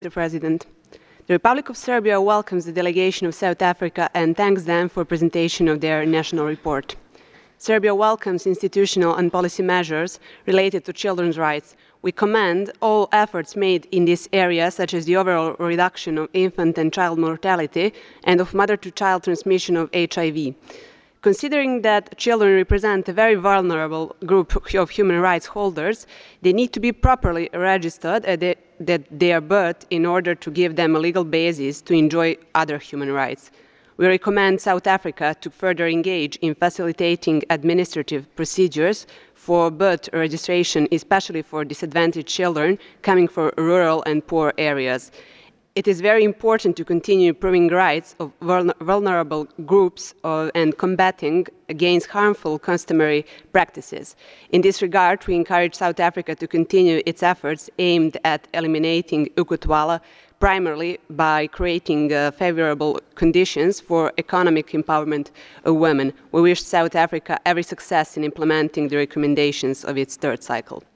Mr. President. The Republic of Serbia welcomes the delegation of South Africa and thanks them for presentation of their national report. Serbia welcomes institutional and policy measures related to children's rights. We commend all efforts made in this area, such as the overall reduction of infant and child mortality and of mother-to-child transmission of HIV. Considering that children represent a very vulnerable group of human rights holders, they need to be properly registered at their birth in order to give them a legal basis to enjoy other human rights. We recommend South Africa to further engage in facilitating administrative procedures for birth registration, especially for disadvantaged children coming from rural and poor areas. It is very important to continue improving rights of vulnerable groups and combating against harmful customary practices. In this regard, we encourage South Africa to continue its efforts aimed at eliminating ukutwala, primarily by creating favorable conditions for economic empowerment of women. We wish South Africa every success in implementing the recommendations of its third cycle.